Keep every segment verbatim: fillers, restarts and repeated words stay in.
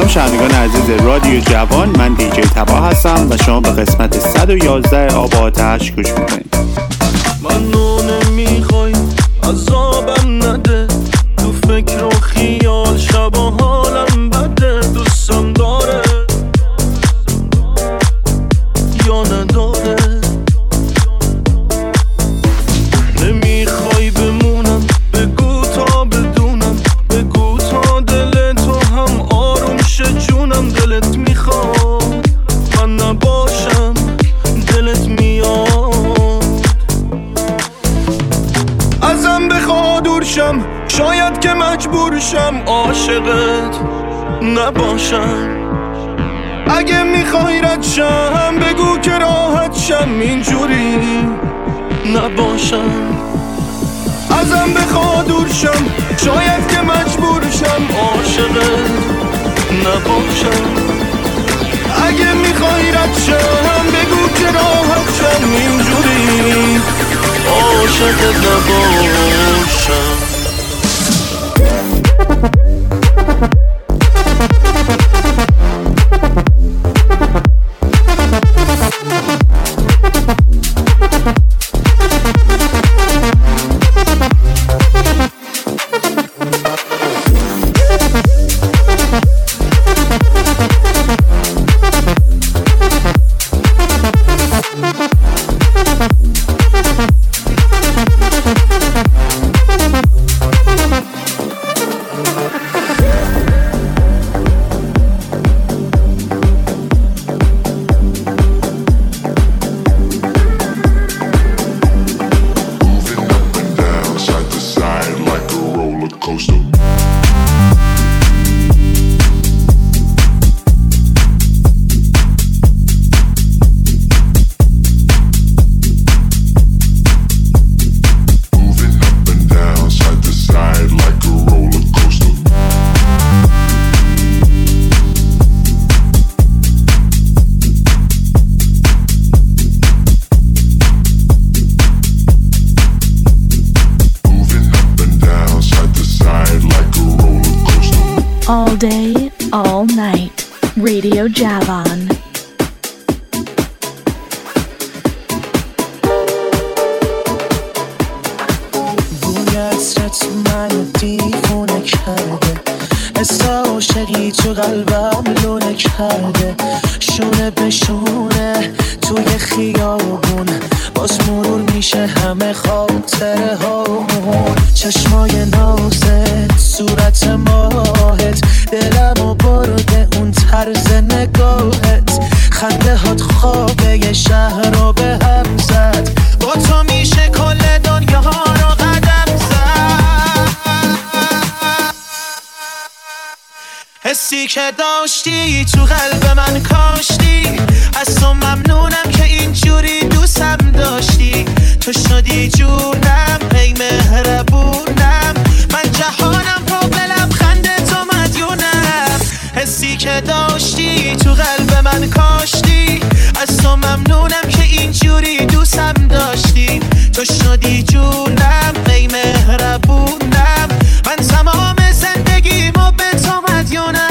شنوندگان عزیز رادیو جوان، من دیجی تبا هستم و شما به قسمت صد و یازده آب آتش گوش میکنید. منو نمیخوای عذابم نده، تو فکر و خیال شب و حالم بده. دوستم داره یا نداره، نمیخوای بمونم بگو تا بدونم، بگو تا دل تو هم آروم شه جونم. دلت میخواد من نباشم، دلت میاد ازم بخواد دور شم، شاید که مجبور شم عاشقت نباشم. اگه میخوای رد شم بگو که راحت شم، اینجوری نباشم. ازم بخواد دور شم، شاید که مجبور شم عاشقت نباشم. اگه میخوای رد شم بگو که راحت شم، اینجوری عاشقت نباشم. All day, all night, Radio Javan. بوی عطرت منو دیوونه کرده، حس عاشقی تو قلبم لونه کرده. شونه به شونه توی خیابون باز مرور میشه همه خاطره هامون. چشمای نازت، صورت ماهت، دلمو برده اون طرز نگاهت. خنده هات خوابه یه شهر رو به هم زد، با تو میشه کل دنیا رو قدم زد. حسی که داشتی تو قلب من کاشتی، از تو ممنونم که اینجوری دوستم داشتی. تو شدی جونم، ای مهربونم، من جهانم رو به لبخند تو مدیونم. حسی که داشتی تو قلب من کاشتی، از تو ممنونم که اینجوری دوستم داشتی. تو شدی جونم، ای مهربونم، من تمام زندگیمو به تو مدیونم.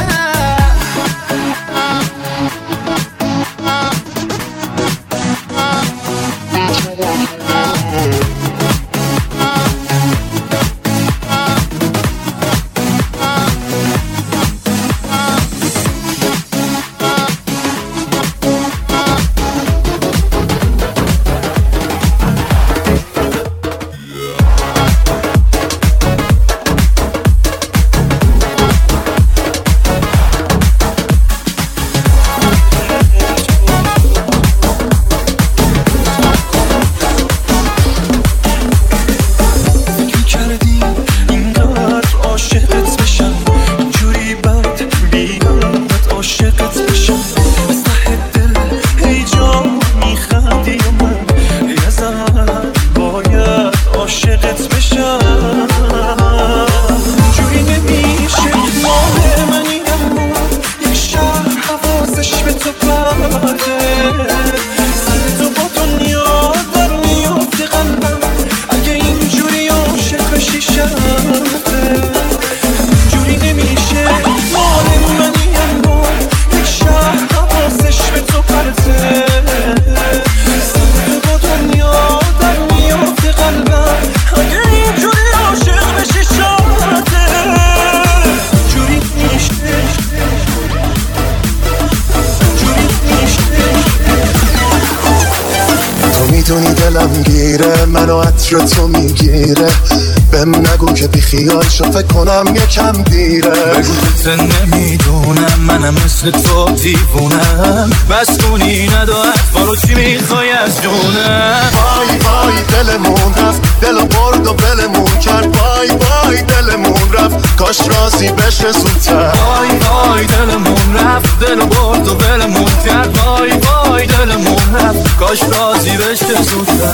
میره منو عطر تو میگیره بهم نگو که بی خیال شو فکر کنم یکم دیره بگو تو نمیدونم منم مثل تو دیوونم بستونی ندارد بارو چی میخوای از جونم وای وای دلمون رفت دلو برد و بلمون کرد وای وای دلمون رفت کاش راضی بشه زودتر وای وای دلمون رفت دلو برد و بلمون کرد وای وای دلمون رفت کاش راضی بشه زودتر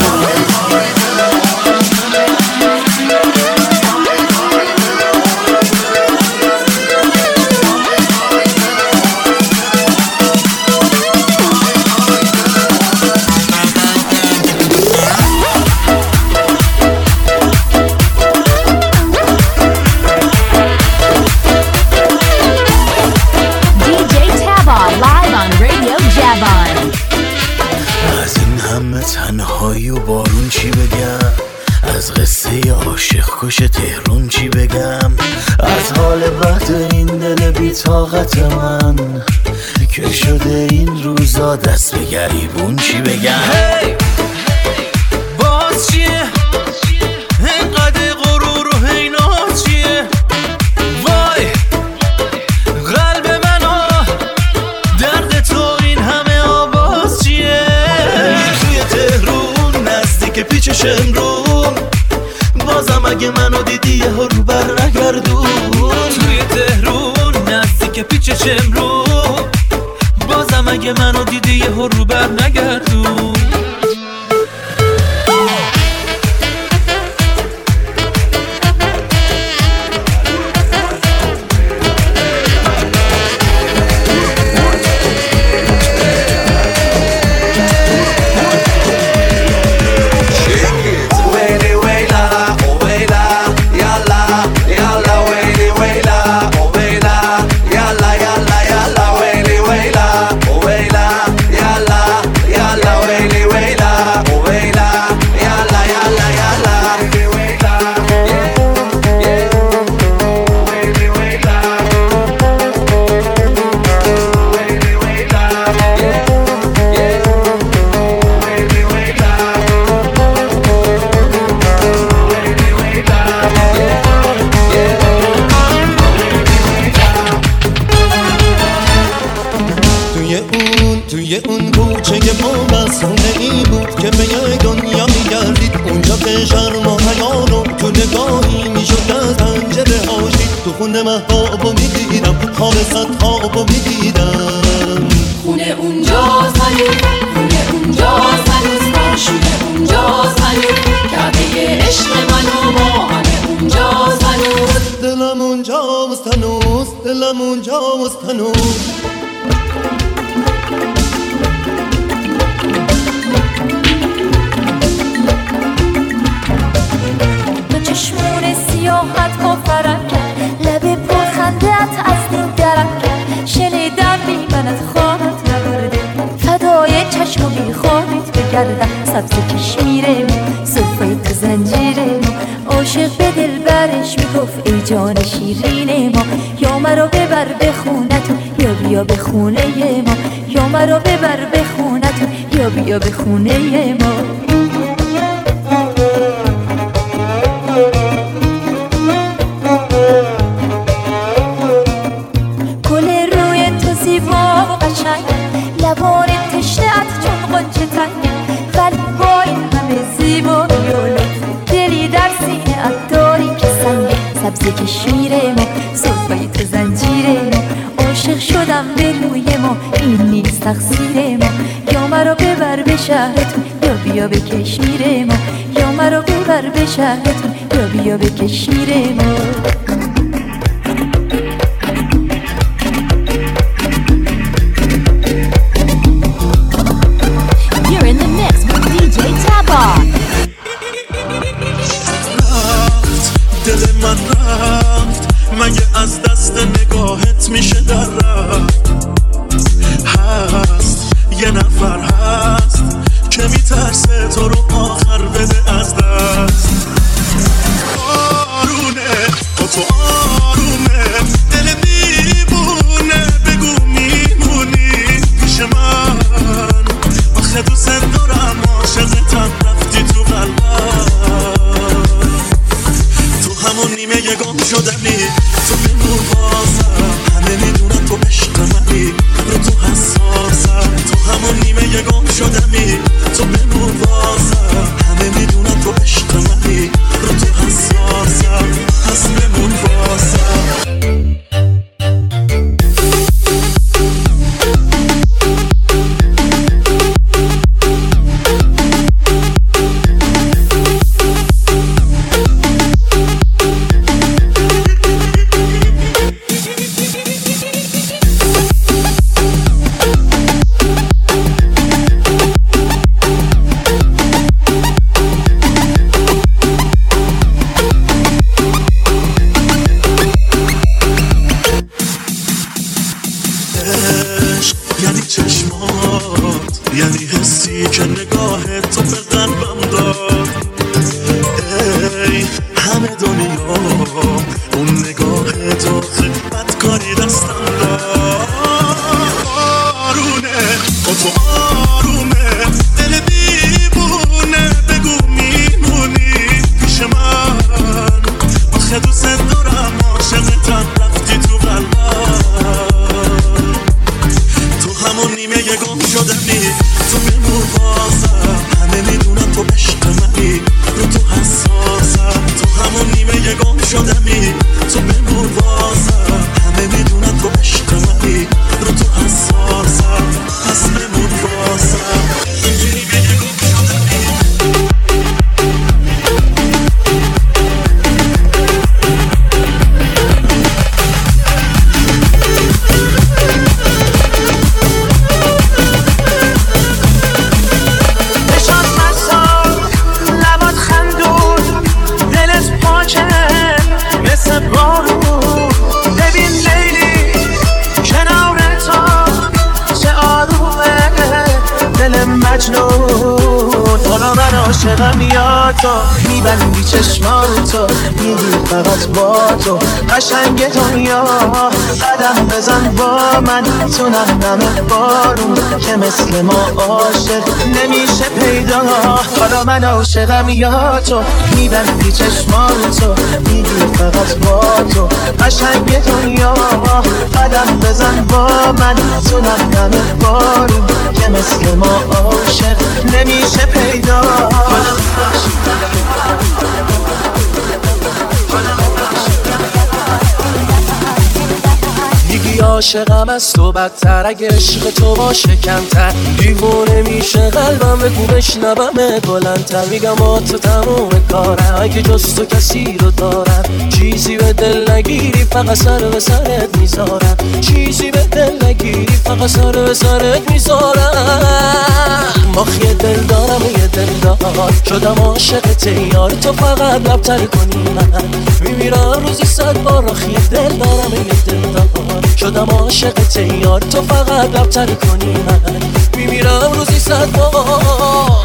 تنهایی و بارون چی بگم از قصه عاشق کش تهرون چی بگم از حال بد این دل بی طاقت من که شده این روزا دست به گریبون چی بگم hey! باز چیه اینقدر غرور و حینات چیه وای قلب منو درد تو این همه آواز چیه که پیچ شمرون بازم اگه منو دیدی یه رو بر نگردون توی تهرون نزدیک پیچ شمرون بازم اگه منو دیدی یه رو بر نگردون خونه مهتابو میدیدم خواب صدهابو میدیدم خونه اونجاست هنوز خونه اونجاست هنوز ماشونه اونجاست هنوز کعبه عشق من و ما همه اونجاست هنوز دلم اونجاست هنوز دلم اونجاست هنوز تو چشمون سیاحت کافرم کرد لب پرخندت از دل درم کرد شنیدم بی من از خوابت نبرده فدای چشم و بی خوابت بگردم سبز کشمیره صفای تو زنجیره عاشق به دل برش میگفت ای جان شیرین ما یا مرا ببر به خونتون یا بیا به خونه ما یا مرا ببر به خونتون یا بیا به خونه ما لبان تشنه‌ات چون غنچه تنگ ولی با این همه زیبایی و لطف دلی در سینه ات داری که سنگ سبز کشمیره ما صفای تو زنجیره ما عاشق شدم به روی ما این نیست تقصیر ما یا مرا ببر به شهرتون یا بیا به کشمیر ما یا مرا ببر به شهرتون یا بیا به کشمیر ما دل من رفت مگه از دست نگاهت میشه در رفت هست یه نفر هست که میترسه تو رو آخر بده از دست بارونه تو تو شدنی تو بمون بازم همه میدونن تو عشق منی رو تو حساسم تو همون نیمه گم شدنی تو بمون بازم همه میدونن تو عشق منی رو تو حساسم پس بمون بازم یعنی چشمات یعنی حسی که نگاه تو به قلبم داد ای همه دنیا اون نگاه تو خدمت کاری دستم داد آرونه با تو آرومه دل دیوونه بگو میمونی پیش من آخه دوست دارم عاشقتم رفتی تو قلبم همون نیمه گم شدنی تو بمون بازم همه میدونن تو عشق منی رو تو حساسم تو همون نیمه گم شدنی تو بمون بازم همه میدونن تو عشق منی رو تو حساسم پس بمون بازم نیمه گم شدنی عاشقم یا تو میبندی چشماتو میگی فقط با تو قشنگ دنیا قدم بزن با من تو نهنم بارون که مثل ما عاشق نمیشه پیدا حالا من عاشقم یا تو میبندی چشماتو میگی فقط با تو قشنگ دنیا قدم بزن با من تو نهنم بارون که مثل ما عاشق نمیشه پیدا میگی عاشقم از تو بدتر اگه عشق تو باشه کمتر دیوونه میشه قلبم بگو بشنوم بلندتر میگم با تو تموم کارم اگه جز تو کسی رو دارم چیزی به دل نگیری فقط سر به سرت میذارم چیزی به دل نگیری فقط سر به سرت میذارم ماخی دل دارم و یه دل دار شدم عاشقت یار تو فقط لبتر کنی من میمیرم روزی صد بار آخی دل دارم و یه دل دار شدم عاشقت یار تو فقط لبتر کنی من میمیرم روزی صد بار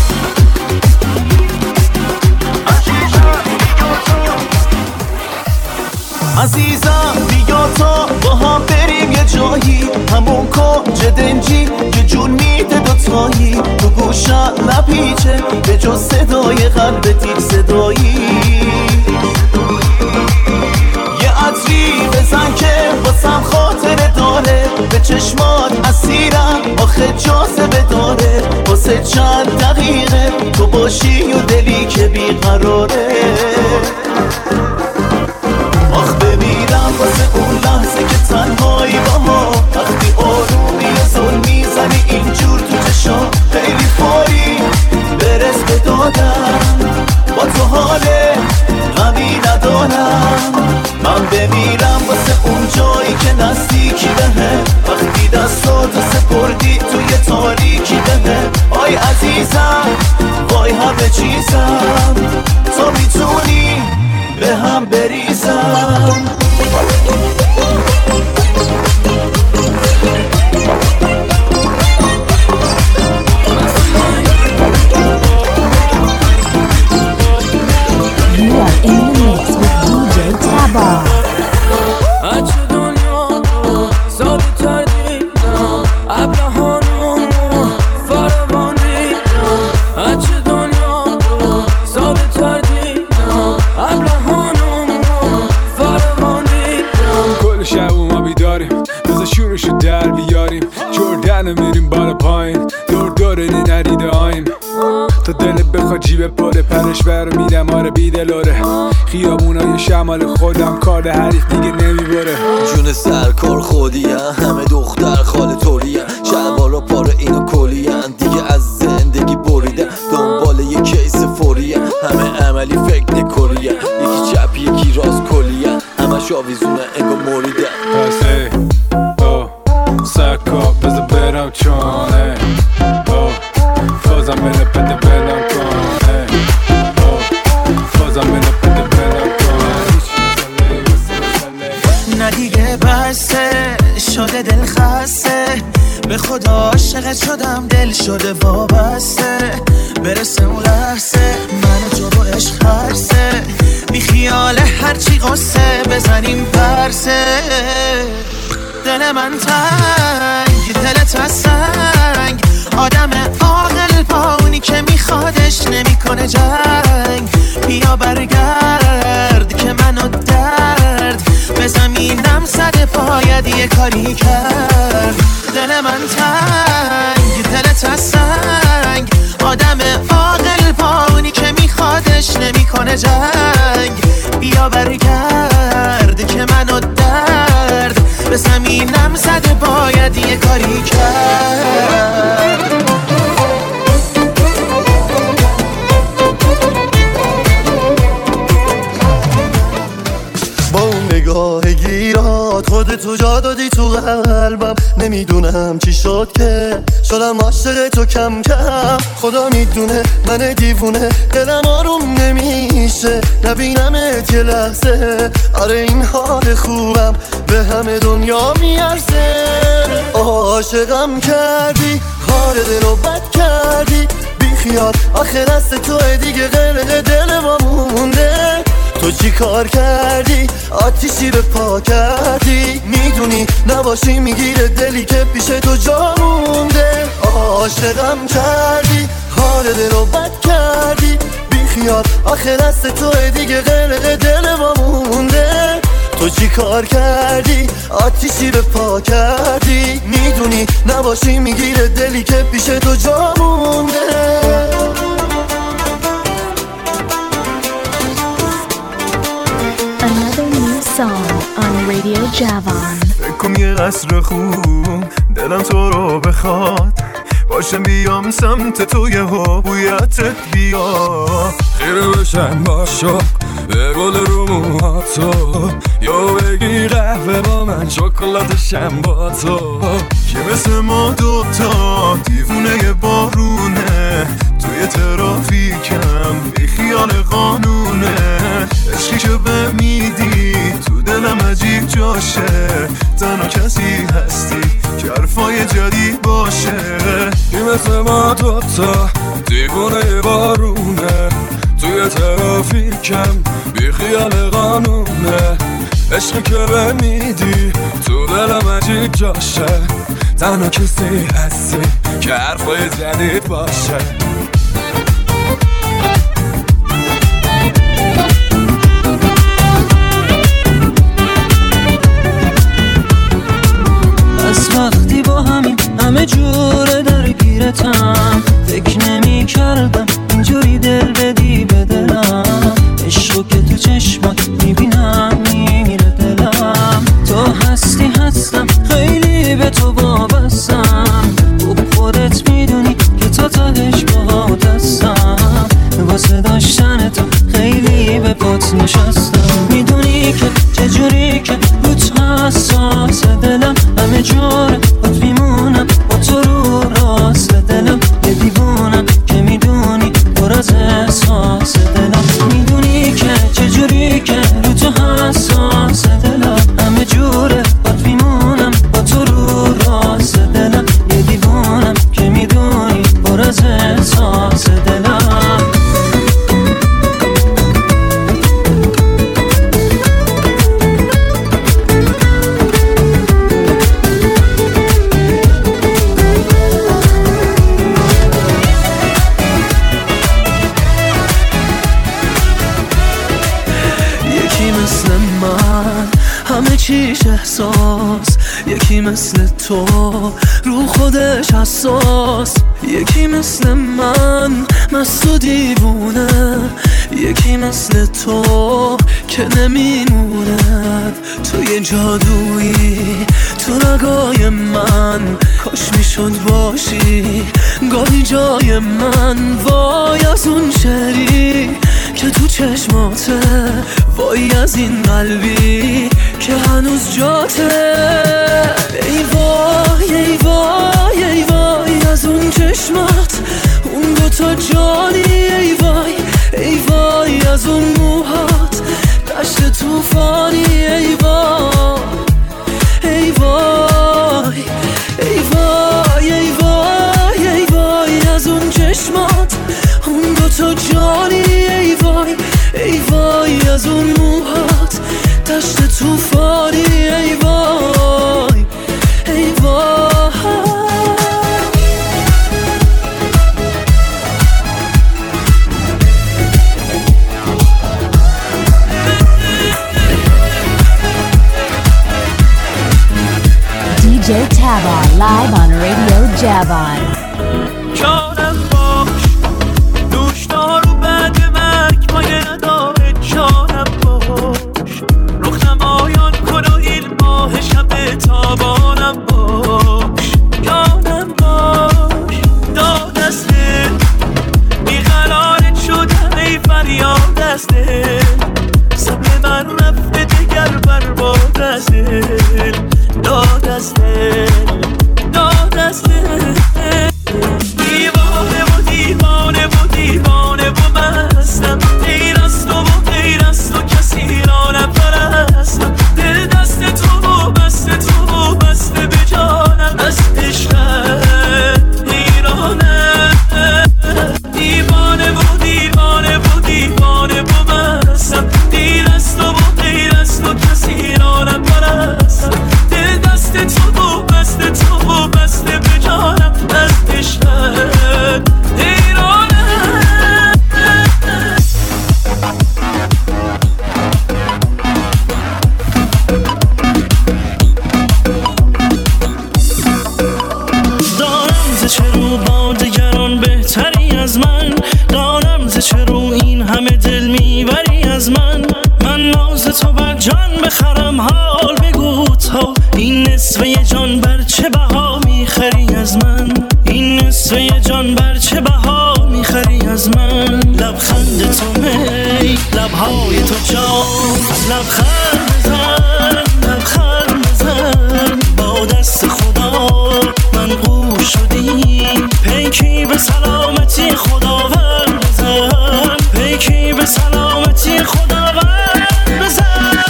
عزیزم بیا تا با هم بریم یه جایی همون کنج دنجی که جون میده دوتایی تو گوشم نپیچه به جز صدای قلبت یک صدایی یه عطری بزن که واسم خاطره داره به چشمات اسیرم آخه جاذبه داره واسه چند دقیقه تو باشی و دلی که بیقراره آخ بمیرم واسه اون لحظه که تنهایی با ما وقتی آرومی یه زل میزنی اینجور تو چشام خیلی فوری برس به دادم با تو حاله غمی ندارم من بمیرم واسه اون جایی که نزدیکی بهم وقتی دستاتو سپردی توی تاریکی بهم آی عزیزم وای همه چیزم تو میتونی به هم بریزم You are in the mix with دی جی Taba. اچه دنیا ثابت تردیدم ابلهانم فروانیدم اچه دنیا ثابت جیب پره پرش بر میدم آره بیدلاره خیابونای شمال خودم کار حریف دیگه نمیبره جون سرکار خودیم همه دختر خاله طوریم شلوارا پاره اینو کلیم دیگه از زندگی بریدم دنبال یه کیس فوریم همه عملی فکر نکوریم یکی چپ یکی راست کلیم همش آویزونه انگار مریدم پس ای او سکا بزا برم چانه او فازم منه پده بلم کنه او فازم منه پده بلم کنه نه دیگه بسته شده دل خسته به خدا عاشقت شدم دل شده وابسته برسه اون لحظه من جو با عشق هرسه بی خیال هرچی قصه بزنیم پرسه دل من تنگ دلت از سنگ آدم عاقل با اونی که میخوادش نمیکنه جنگ بیا برگرد که منو درد به زمینم زده باید یه کاری کرد دل من تنگ دلت از سنگ آدم عاقل با اونی که میخوادش نمیکنه جنگ بیا برگرد که منو درد به زمینم زده باید یه کاری کرد با اون نگاه گیرات خودتو جا دادی تو قلبم نمیدونم چی شد که شدم عاشق تو کم کم خدا میدونه من دیوونه دلم آروم نمیشه نبینمت یه لحظه آره این حال خوبم به همه دنیا میارزه عاشقم کردی حال دلو بد کردی بی خیال آخر دست توه دیگه غرق دل ما مونده تو چی کار کردی آتیشی به پا کردی میدونی نباشی میگیره دلی که پیش تو جا مونده عاشقم کردی حال دلو بد کردی بی خیال آخر دست توه دیگه غرق دل ما مونده تو چی کار کردی آتیشی به پا کردی میدونی نباشی میگیره دلی که پیش تو جا مونده Another new song on Radio Javan. فکرم یه قصر خوب دلم تو رو بخواد باشم بیام سمت تو یه بویتت بیا خیره بشن با شوق به گل رو موهاتو یا بگی قهوه با من شکلاتشم با تو که مثل ما دوتا دیوونه بارونه توی ترافیکم بی خیال قانونه عشقی که به میدی تو دلم عجیب جاشه تنها کسی هستی که حرفای جدید باشه که مثل ما دوتا دیوونه بارونه توی ترافیکم بی خیال قانونه عشقی که به میدی تو دلم عجیب جاشه تنها کسی هستی که حرفای جدید باشه از وقتی با همین همه جوره درگیرتم فکر نمی کردم اینجوری دل بدی به دلم عشقو که تو چشمات میبینم میمیره دلم تو هستی هستم خیلی به تو وابستم خوب خودت میدونی که تا تهش باهات هستم واسه داشتن تو خیلی به پات نشستم میدونی که چجوری که روت حساس دلم همه جوره بات میمونم با تو رو راست دلم یه دیوونم که میدونی پر از احساس دلم میدونی که چجوری که رو تو حساس دلم همه جوره بات میمونم با تو رو راست دلم یه دیوونم که میدونی پر از احساس دلم چیش احساس یکی مثل تو رو خودش حساس، یکی مثل من مست و دیوونه، یکی مثل تو که نمیمونه. تو یه جادویی تو رگای من، کاش میشد باشی گاهی جای من. وای از اون شعری که تو چشماته، وای از این قلبی که هنوز جاته. ای وای ای وای ای وای از اون چشمات، اون دوتا جانی. ای وای ای وای از اون موهات، دشت توفانی. ای وای ای وای ای وای ای وای ای وای از اون چشمات، اون دوتا جانی. ای وای ای وای از اون موهات، دشت توفانی. ای وای ای وای. دی جی Tavon live on Radio Javon. چارم باش دوشتا رو بعد مرگ پایه نداره. چارم باش رخ نمایان کن و این ماه شب تابانم باش. یادم باش داد از دل بیقرارت شدم، ای فریاد از دل. صبر من رفته دگر برباد از دل، داد از دل داد از دل. دیوانه و دیوانه و دیوانه و مستم، غیر از تو و غیر از تو کسی را نپرستم. دل دست تو و بست تو و بسته به جانم، از عشقت حیرانم. دیوانه و دیوانه و دیوانه و مستم، غیر از تو و غیر از تو کسی را نپرستم. دل دست تو و بست تو و بسته به جانم، از عشقت حیرانم. دارم ز چه رو با دگران بهتری از من، دارم ز چه رو این همه دل میبری از من. من ناز تو بر جان بخرم، حال بگو تا این نصفه جان بر چه بها میخری از من. این نصفه جان بر چه بها میخری از من. لبخند تو می لبهای تو جان، لبخند بزن لبخند بزن. با دست خدا من قور شدی، پیکی به سلامتی خداوند بزن. پیکی به سلامتی خداوند بزن.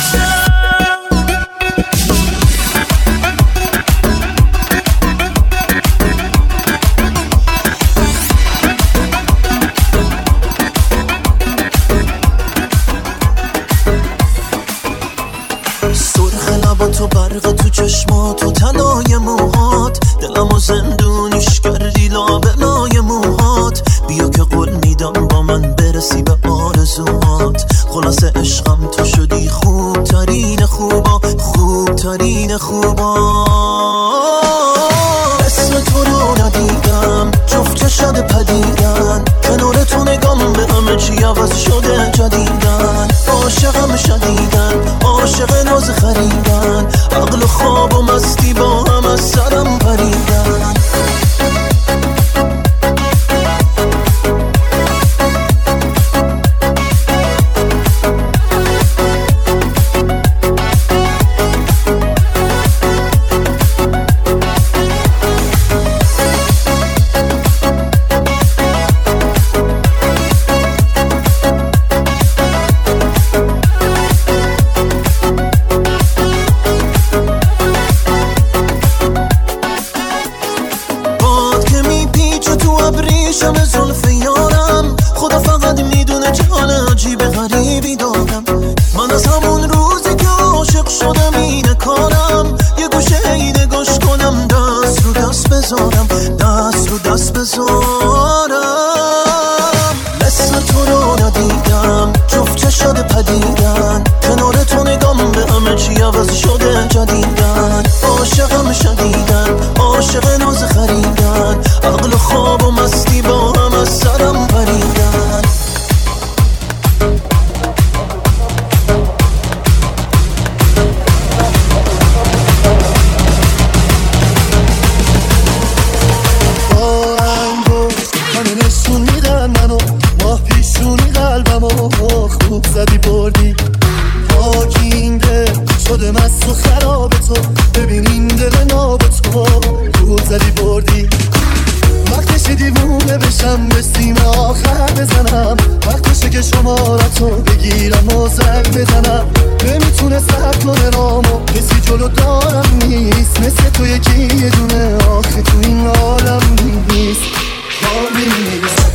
تو برق تو چشمات و تنای موهات، دلمو زندونیش کردی لابه لای موهات. بیا که قول میدم با من برسی به آرزوهات. خلاص عشقم تو شدی خوب ترین خوبا، خوب ترین خوبا. اسم تو رو ندیدم جفت چشد پدیدن، کنار تو نگام به همه چی عوض شده جدیدن. عاشقم شدیدن، عاشق ناز خریدن، عقل و خواب و مستی با هم از سرم پریدن. خوب زدی بردی پاکی این دل شده مست و خراب تو ببین این دل ناب تو خوب زدی بردی وقتشه دیوونه بشم به سیم آخر بزنم وقتشه که شمارتو بگیرم و زنگ بزنم نمیتونه سر کنه رامو کسی جلو دارم نیست مثل تو یکی یه دونه آخه تو این عالم نیست خالی نیست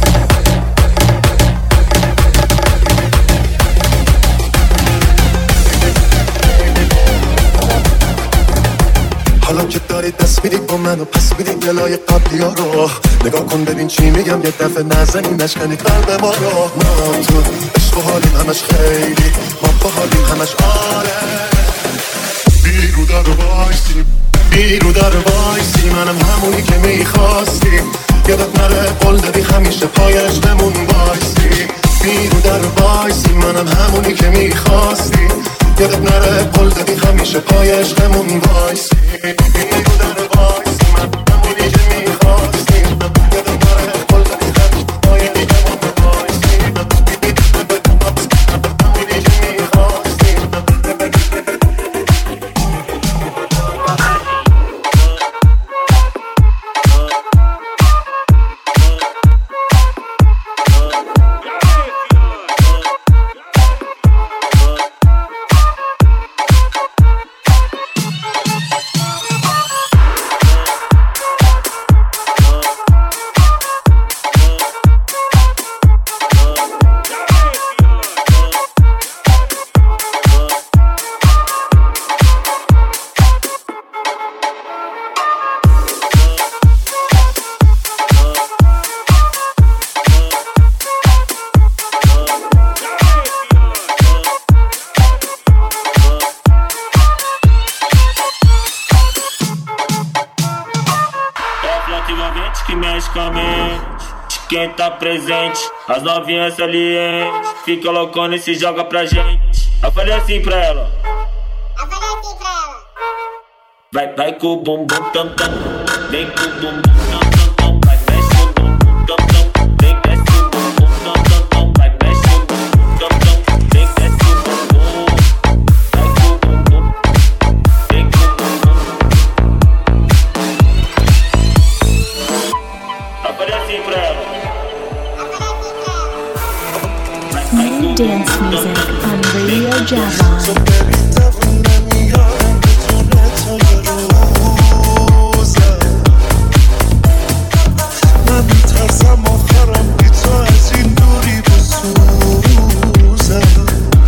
حالا که داری دست میدی با منو پس میدی دلای قبلی ها رو نگاه کن ببین چی میگم یه دفعه نزنی نشکنی قلب ما رو ما تو عشق و حالیم همش خیلی ما با حالیم همش آره بیرو در وایسی بیرو در وایسی منم همونی که میخواستی یادت نره قول دادی همیشه پایش بمون وایسی بیرو در وایسی منم همونی که میخواستی یادت نره قول دادی همیشه پایش بمون وایسی بیرو در وایسی من همونی که میخواستی یادت نره قول دادی همیشه پایش بمون وایسی همونی که میخواستی Quem tá presente, as novinhas salientes, fica loucona e se joga pra gente. Eu falei assim pra ela. Eu falei assim pra ela. Vai, vai com o bumbum tam tam, vem com o bumbum tam tam tam, vai mexe o bumbum tam tam, vem desce o bumbum tam tam tam, vai mexe o bumbum tam tam, vem desce o bumbum, vai com o bumbum, vem com o bumbum. Eu falei assim pra ela. New dance music on Radio Java. من میترسم آخرم بی تو از این دوری بسوزم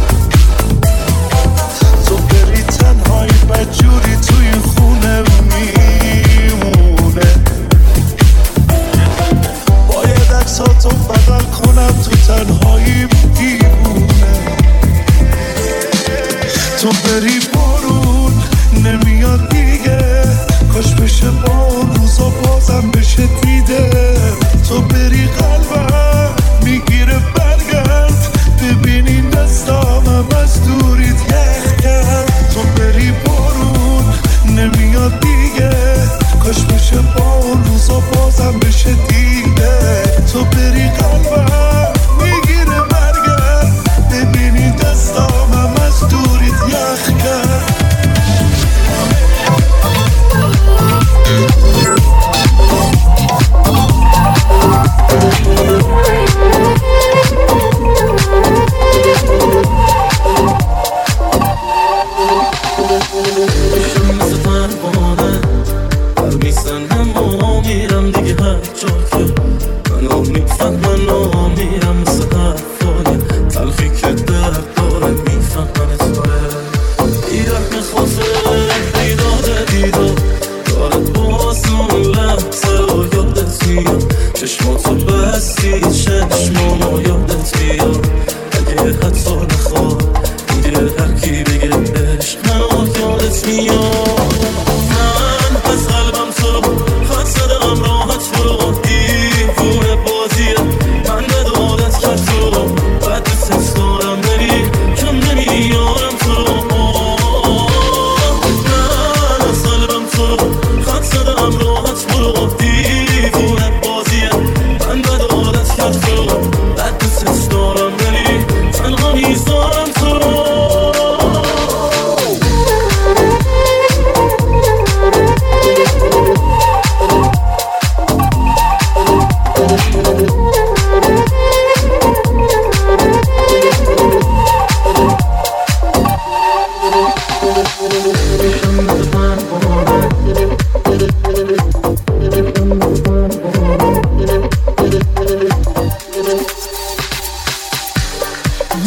تو بری تنهایی بدجوری توی خونه میمونه باید عکساتو بدل کنم تو تنهایی دیوونه تو بری بارون نمیاد دیگه کاش بشه با اون روزا بازم بشه دیده تو بری قلبم میگیره برگرد ببینی دستامم از دوریت یخ کرد تو بری بارون نمیاد دیگه کاش بشه با اون روزا بازم بشه دیده تو بری قلبم میگیره برگرد ببینی دستامم از دوریت یخ کرد چشماتو بستی چشمامو یادت بیاد اگه حتی نخواد میگه هر کی بگه عشق منو یادت میاد من از قلبم تو رو خط زدم راحت برو دیوونه بازیه من به دولت کرد تو رو بعد دوست دارم ولی کم نمیارم تو رو من از قلبم تو رو خط زدم راحت برو دیوونه بازیه من به دولت کرد تو رو بعد دوست دارم ولی تنها نیست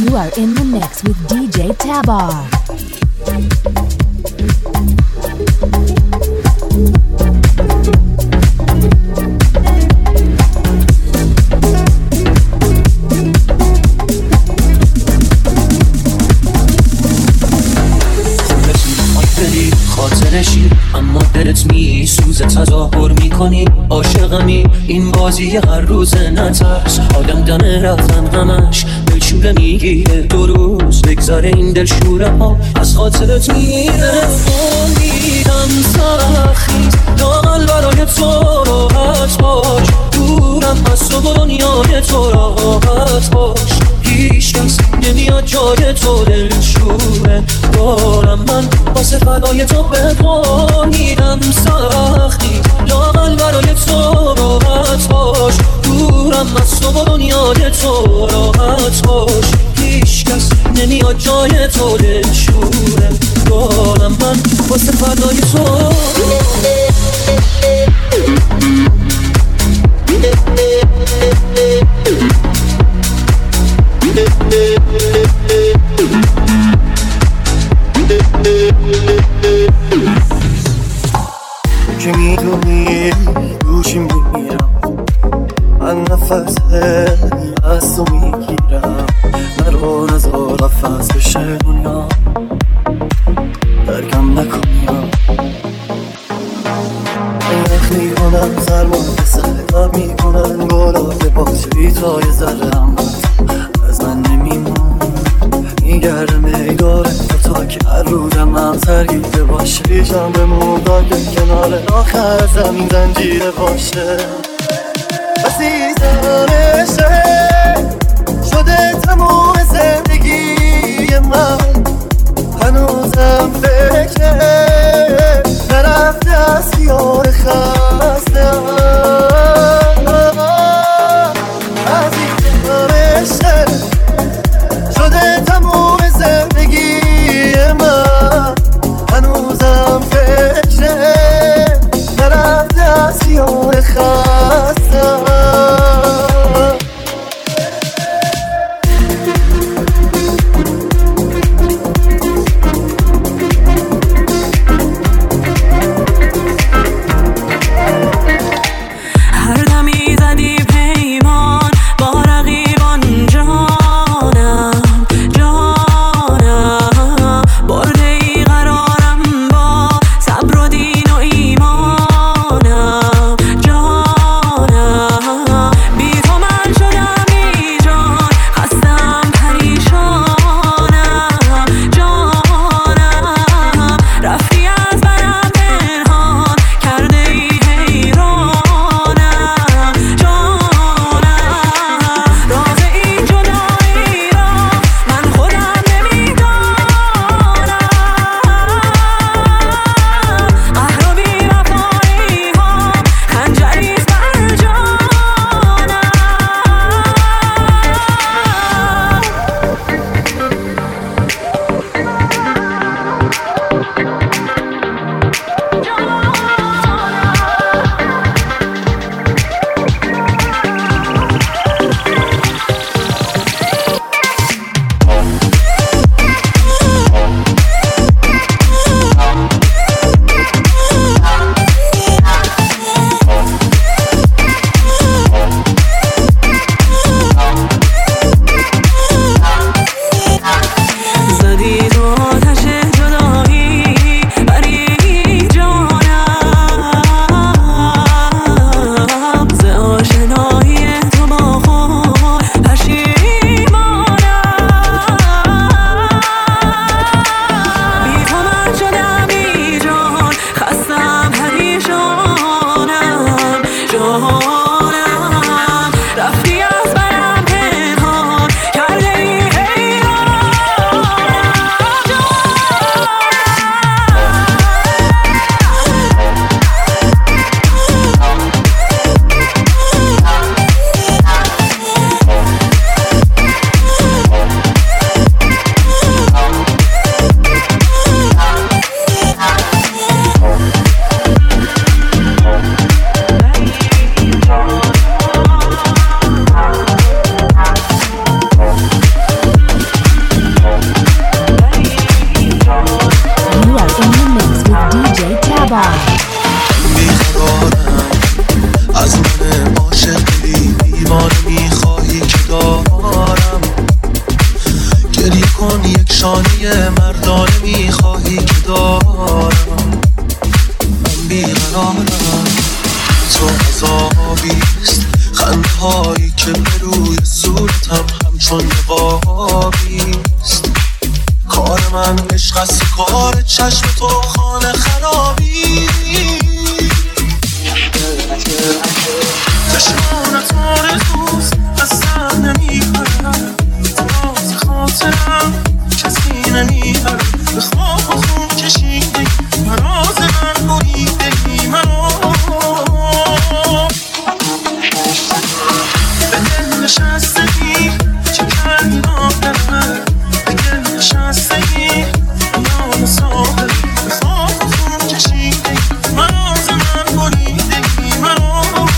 You are in the mix with دی جی Tabar. خاطرشی اما دلت می سوزه تظاهر میکنی عاشقمی این بازی هر روز نترس آدم دمه رفتن همش دلشوره میگیره دو روز بگذاره این دلشوره ها از خاطرت میره امیدم سخیز لاغل برای تو راحت باش دورم از تو و دنیای تو راحت باش هیچ کس نمیاد جای تو دلشوره دارم من واسه فدای تو بخونیدم سختی لاغل برای تو راحت باش دورم از تو و دنیای تو راحت باش هیچ کس نمیاد جای تو دلشوره دارم من واسه فدای تو که میدونی دوشی میمیرم من نفس از تو میگیرم نرو نزار قفص بشه دنیا درکم نکنیم نخ میکنم سرما به سرکار میکنم گلا که باشی تا یه ذره هم از من نمیمون میگردم ایگاره تا که هر روزم هم سرگیده باشه جان به مردان که کنار آخر زمین زنجیره باشه عزیزمشه شده تموم زندگی من هنوزم فکر نرفته از خیال خستم عزیزمشه شده تموم زندگی من هنوزم فکر نرفته از خیال خستم کن یک شانه مردانه میخواهی که دارم، من بیقرارم. تو عذابیست خنده هایی که به روی صورتم همچون نقابیست. کار من عشق است، کار چشم تو خانه خرابی. چشمانت آرزوست از سر نمیبرم، راز خاطرم کسی نمیبرم. به خواب و خون کشیدی مراز من بریدی مرا. به دل نشستگی چه کردی آدم، به دل نشستگی یاد ساحل. به خواب و خون کشیدی مراز من بریدی مرا.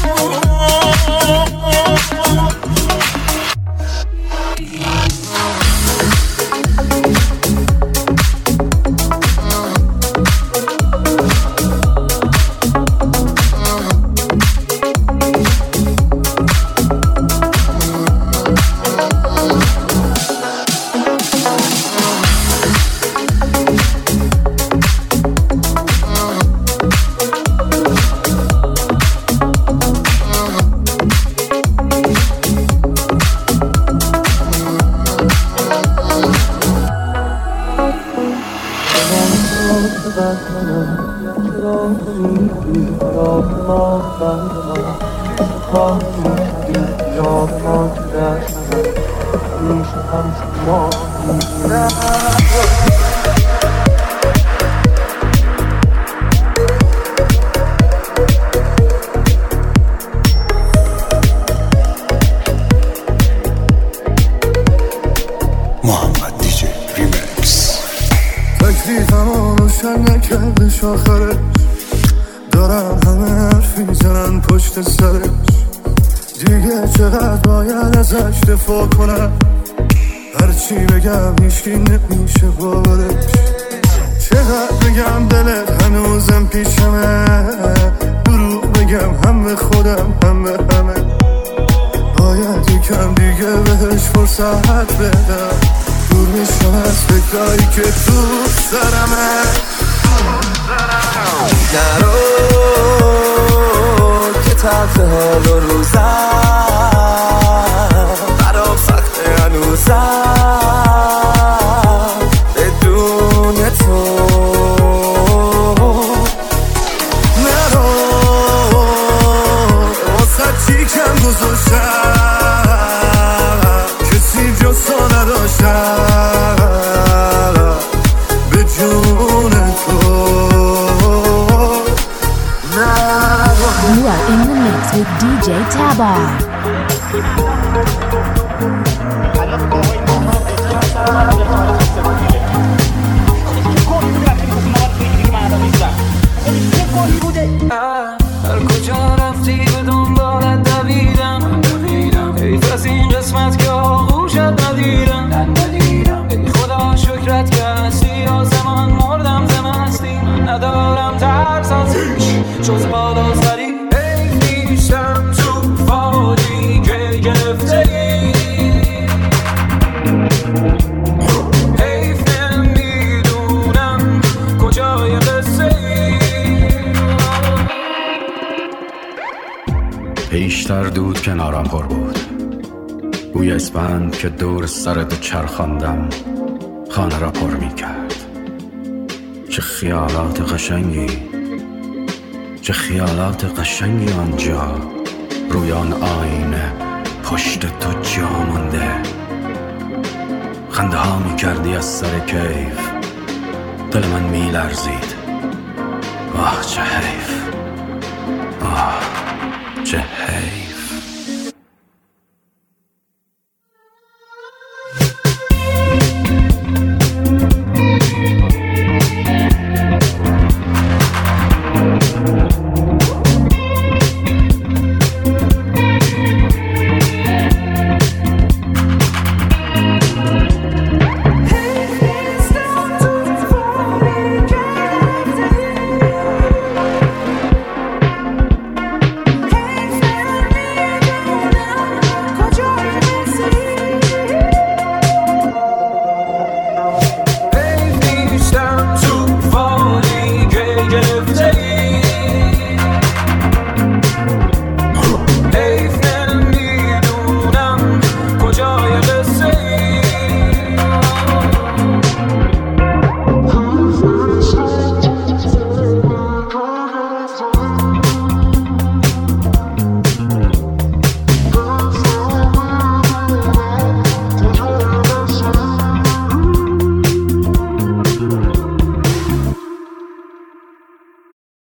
محمد دیجی ریمیکس. تکلیفم روشن نکردش آخرش، دارن همه حرف میزنن پشت سرش. دیگه چقدر باید ازش دفاع کنم، هرچی بگم هیچکی نمیشه باورش. چقدر بگم دلت هنوزم پیشمه، دروغ بگم هم به خودم هم به همه. باید یکم دیگه بهش فرصت بدم، دور میشم از فکرایی که تو سرمه. درو که تلخ حال و روزم برام سخته هنوزم بدون تو. نرو واسه چی کم گذاشتم، کسی جز تو نداشتم به جون تو. You are in the mix with دی جی Tabar. هر کجا رفتی به دنبالت دویدم، حیف از این قسمت که آغوشت ندیدم. ای خدا شکرت که هستی، آسمان مردم ز مستی. من ندارم ترس از هیچ جز بالا سری. حیف نیستم تو فادی که گرفته ای، حیف نمیدونم کجای قصه ای. پیشتر دود کنارم پر بود، بوی اسپند که دور سرت چرخاندم خانه را پر می کرد. چه خیالات قشنگی، چه خیالات قشنگی آنجا روی آن آینه پشت تو جا مانده. خنده ها می کردی از سر کیف، دل من می لرزید. آه چه حیف، آه چه حیف.